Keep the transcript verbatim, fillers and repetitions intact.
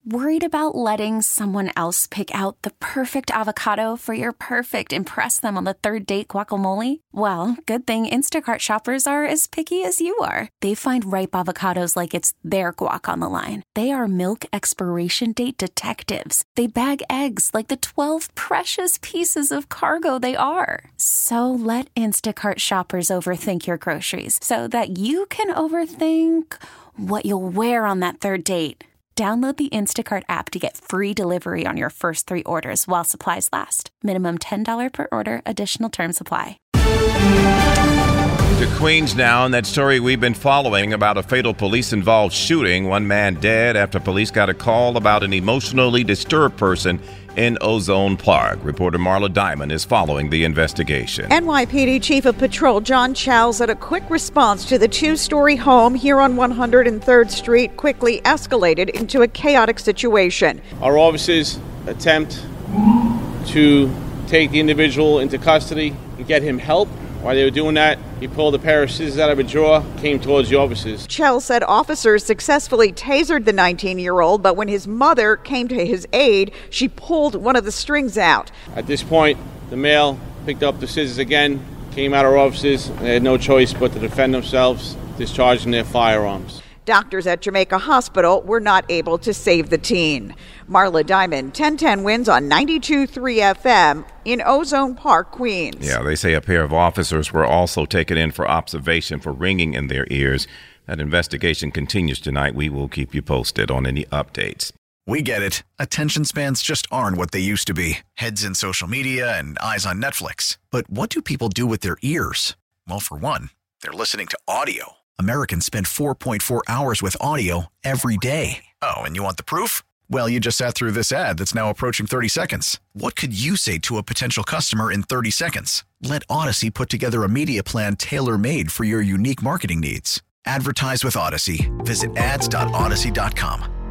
Worried about letting someone else pick out the perfect avocado for your perfect impress them on the third date guacamole? Well, good thing Instacart shoppers are as picky as you are. They find ripe avocados like it's their guac on the line. They are milk expiration date detectives. They bag eggs like the twelve precious pieces of cargo they are. So let Instacart shoppers overthink your groceries so that you can overthink what you'll wear on that third date. Download the Instacart app to get free delivery on your first three orders while supplies last. Minimum ten dollars per order. Additional terms apply. To Queens now, and that story we've been following about a fatal police-involved shooting. One man dead after police got a call about an emotionally disturbed person in Ozone Park. Reporter Marla Diamond is following the investigation. N Y P D Chief of Patrol John Chow said a quick response to the two-story home here on one hundred third Street quickly escalated into a chaotic situation. Our officers attempt to take the individual into custody and get him help. While they were doing that, he pulled a pair of scissors out of a drawer, came towards the officers. Chell said officers successfully tasered the nineteen-year-old, but when his mother came to his aid, she pulled one of the strings out. At this point, the male picked up the scissors again, came at our officers, and they had no choice but to defend themselves, discharging their firearms. Doctors at Jamaica Hospital were not able to save the teen. Marla Diamond, ten ten wins on ninety-two point three F M in Ozone Park, Queens. Yeah, they say a pair of officers were also taken in for observation for ringing in their ears. That investigation continues tonight. We will keep you posted on any updates. We get it. Attention spans just aren't what they used to be. Heads in social media and eyes on Netflix. But what do people do with their ears? Well, for one, they're listening to audio. Americans spend four point four hours with audio every day. Oh, and you want the proof? Well, you just sat through this ad that's now approaching thirty seconds. What could you say to a potential customer in thirty seconds? Let Odyssey put together a media plan tailor-made for your unique marketing needs. Advertise with Odyssey. Visit ads dot odyssey dot com.